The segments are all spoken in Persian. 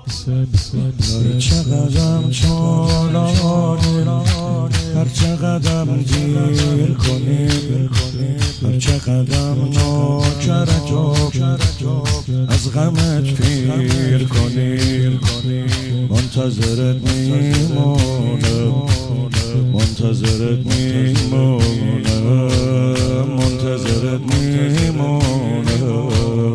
هر چقدرم چالانی، هر چقدرم دیر کنی، هر چقدرم نوکر تو از غمت پیر کنی، منتظرت میمونم، منتظرت میمونم، منتظرت میمونم.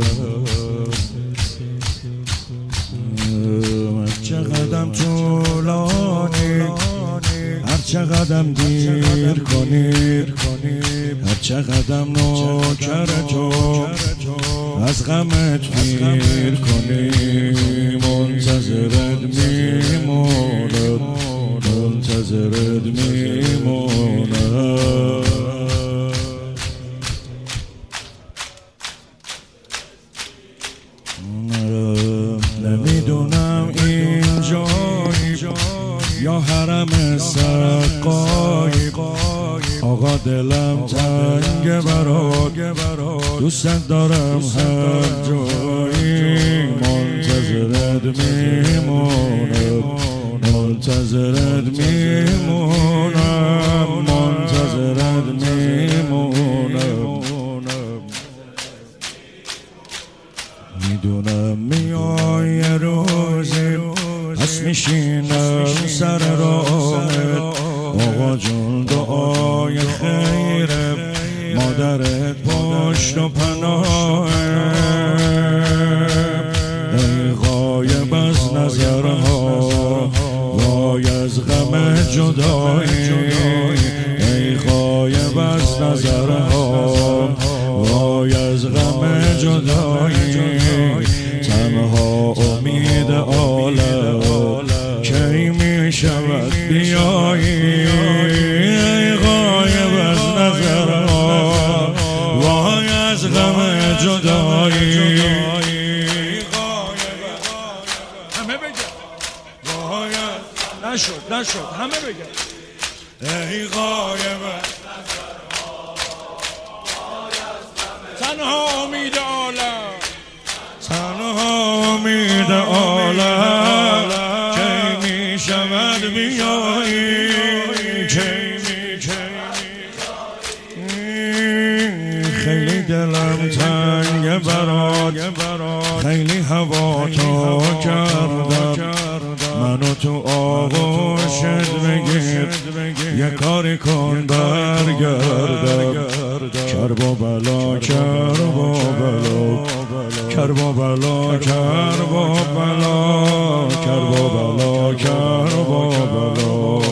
چقدرم طولانی، هر چقدرم دیر کنی، هر چقدرم نوکر تو از غمت پیر کنی، منتظرت میمونم، منتظرت میمونم. نمیدونم اینجایی یا حرم سقایی، آقا دلم تنگ برات، دوست دارم هر جایی، منتظرت میمونم، منتظرت میمونم، منتظرت میمونم. میدونم میای یه روزی پس میشینم سر راهت، آقا جون دعای خیره، مادرت پشت و پناهت، ای غایب از نظرها وای از غم جدایی، ای غایب از نظرها وای از غم جدایی، تنها امید عالم کی می شود بیایی، ای غایب از نظرها وای از غم جدایی، همه بگن وای نشد همه بگن ای غایب تنها امید عالم، تنها امید عالم کی می شود بیایی، کی خیلی دلم تنگ برات، خیلی هوا تو کردم، منو تو آغوشت بگیر، یه کاری کن برگردم، کرب و بلا کرب و بلا، کرب و بلا کرب و بلا، کرب و بلا کرب و بلا.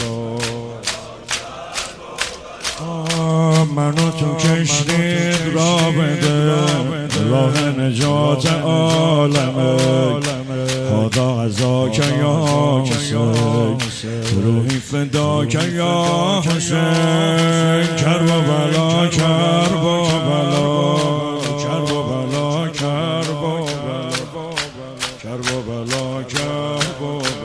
منو تو کشتید را بده، راه نجات عالمه، خدا عزاک یا حسین، روحی فداک یا حسین، کرب و بلا کرب و بلا، کرب و بلا کرب و بلا، کرب و بلا کرب و بلا.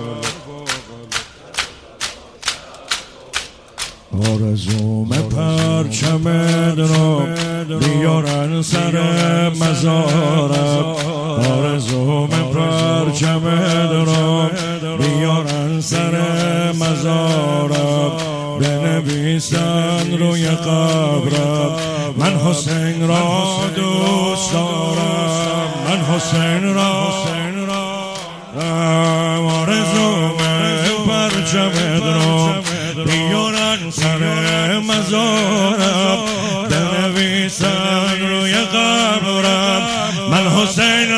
آرزوم پرچمت رو بیارن سر مزارم، آرزوم پرچمت رو بیارن سر مزارم، بنویسن روی قبرم من حسین را دوست دارم، من حسین را. آرزوم پرچمت رو بیارن سر مزارم، بنویسن روی قبرم من حسین